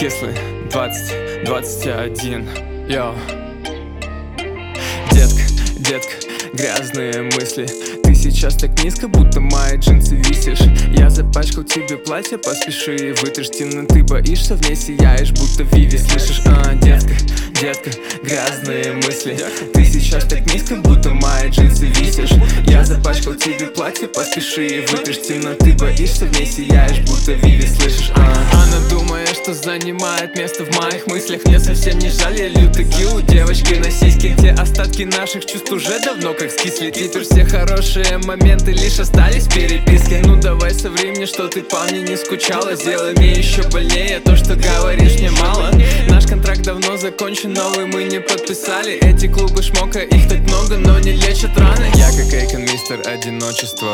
Кислый 20-21. Йоу. Детка, грязные мысли. Ты сейчас так низко, будто мои джинсы висишь. Я запачкал тебе платье, поспеши и вытришь темноты. Боишься, в ней сияешь, будто Виви. Слышишь, детка, грязные мысли. Ты сейчас так низко, будто мои джинсы висишь. Я запачкал тебе платье, поспеши и вытришь темноты. Боишься, в ней сияешь, будто Виви. Слышишь, Она думает, что занимает место в моих мыслях. Мне совсем не жаль, я лью текилу девочки на сиськи, где остатки наших чувств уже давно как скисли. Теперь все хорошие моменты лишь остались в переписке. Ну давай соври мне, что ты по мне не скучала. Сделай мне еще больнее то, что говоришь мне мало. Наш контракт давно закончен, новый мы не подписали. Эти клубы шмока, их так много, но не лечат раны. Я как Эйкон, мистер одиночество.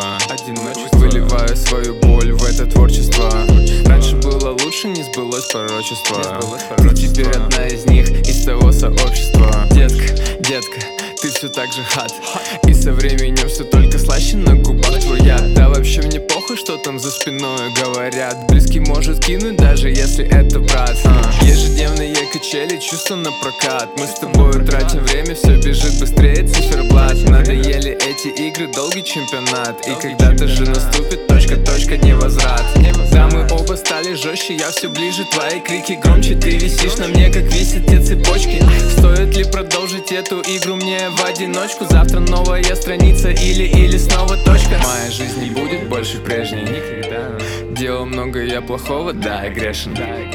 Выливаю свою боль в это творчество. Раньше было лучше, не сбылось пророчество. Ты теперь одна из них, из того сообщества. Детка, ты все так же хат. И со временем все только слаще на губах твоя. Да вообще мне похуй, что там за спиной говорят. Близкий может кинуть, даже если это брат. Ежедневные качели, чувства на прокат. Мы с тобой тратим время, все бежит быстрее циферблат. Надоели эти игры, долгий чемпионат. И когда-то же наступит точка, невозврат. Да, мы оба стали жестче, я все ближе. Твои крики громче, ты висишь на мне, как висят те цепочки. Стоит ли продолжить эту игру мне в одиночку? Завтра новая страница или снова точка. Моя жизнь не будет больше прежней никогда. Делал много я плохого, да, я грешен.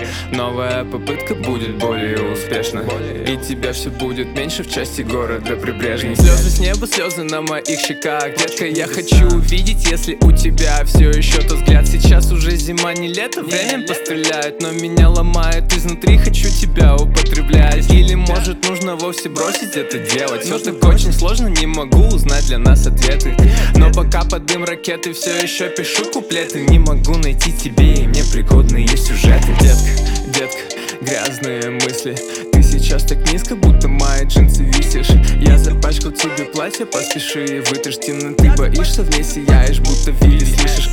Новая попытка будет более успешна. И тебя все будет меньше в части города прибрежной. Слезы с неба, слезы на моих щеках. Детка, я хочу увидеть, если у тебя все еще тот взгляд. Сейчас уже зима, не лето, время постреляет, но меня ломает изнутри, хочу тебя употреблять. Или может нужно вовсе бросить это делать. Все так очень сложно, не могу узнать для нас ответы. Но пока под дым ракеты все еще пишу куплеты. Не могу найти тебе и мне пригодные сюжеты. Детка, грязные мысли. Ты сейчас так низко, будто мои джинсы висишь. Я запачкал тебе платье, поспеши и вытришь темноты. Боишься, в ней сияешь, будто Виви. Слышишь,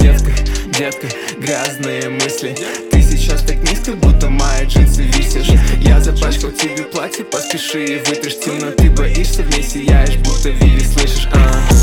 детка, грязные мысли. Ты сейчас так низко, будто мои джинсы висишь. Я запачкал тебе платье, поспеши и вытришь темноты. Боишься, в ней сияешь, будто Виви. Слышишь,